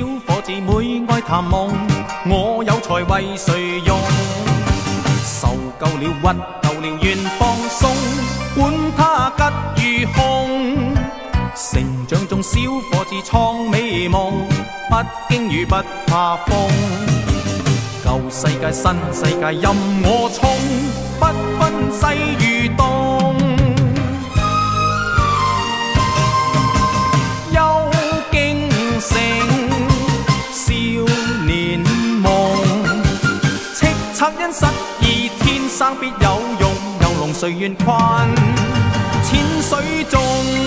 伙子妹愛談夢，我有才為誰用？受夠了屈夠了願放鬆，管他吉與凶。成長中小伙子創美夢，不驚雨不怕風。舊世界新世界任我衝，不分西與東。幽京城少年夢，叱咤因失意天生必有用，游龍誰願困淺水中。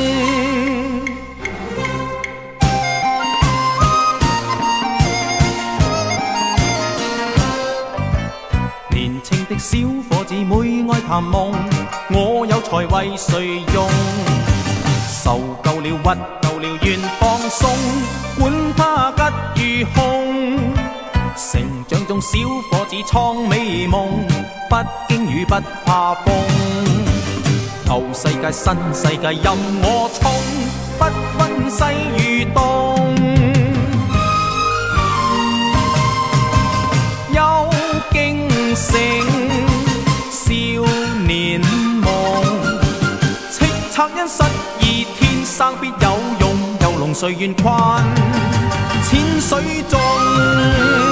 年青的小伙子妹愛談夢，我有才為誰用？受夠了屈夠了願放鬆，管他吉與凶。成長中小伙子創美夢，不驚雨不怕風。舊世界新世界任我衝，不分西與東。幽京城少年夢，叱咤因失意天生必有用，游龍誰願困淺水中。